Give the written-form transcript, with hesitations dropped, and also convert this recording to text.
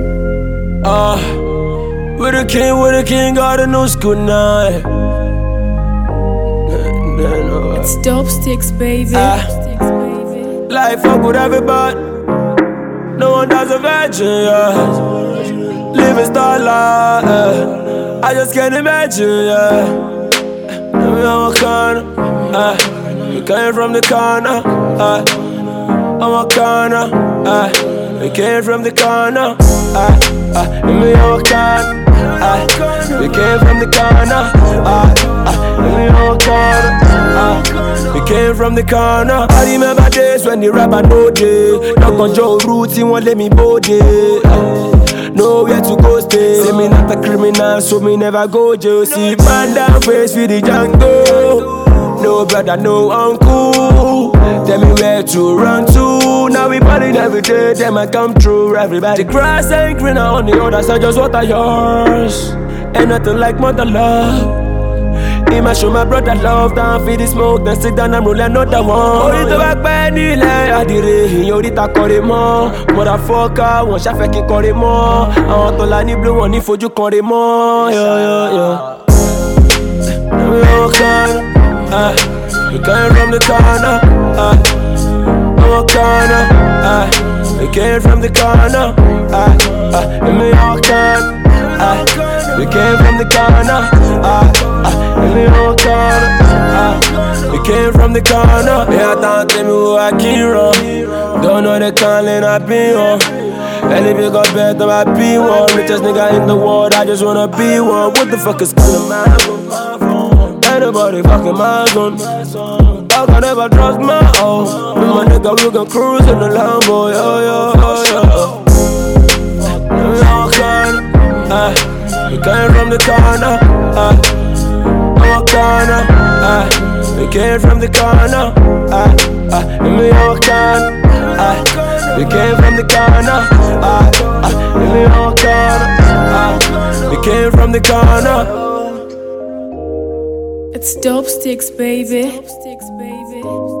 With the king, got a new school night. It's dope sticks, baby. Life fuck with everybody. No one does a virgin, yeah. Living star life, I just can't imagine, yeah. I'm a corner, we came from the corner, I'm a corner, we came from the corner, I'm a corner, we came from the corner, I'm a corner, we came from the corner. I remember days when the rapper no day, knock on Joe Roots, he won't let me bode. Nowhere to go stay. Say me not a criminal, so me never go jail. See man down face with the jungle. No brother, no uncle. Tell me where to run to. Now we partying every day, them I come through. Everybody, the grass ain't greener on the other side, just water yours. Ain't nothing like mother love. I'ma show my brother love, down feed the smoke, then sit down and roll another one. Orí tó bá pẹ́ nílẹ̀ àdìrẹ, ìyẹn oríta kọrin mọ́. Motherfucker, wọ́n ṣàfẹ́ kí n kọrin mọ́. Àwọn tó la ní blue, wọ́n ní fojú kọrin mọ́. We came from the corner, I'm a corner, we came from the corner, in New York town, we came from the corner, in New York town, we came from the corner. Yeah, don't tell me who I can't run. Don't know the calling I've been on. Any big got better, I be one. Richest nigga in the world, I just wanna be one. What the fuck is calling my phone? Anybody fucking my gun. I can never trust my own. With my nigga, we can cruise in the Lambo, we came from the corner, I'm a corner, we came from the corner, in New York town, we came from the corner, in New York town, we came from the corner. It's dope sticks, baby.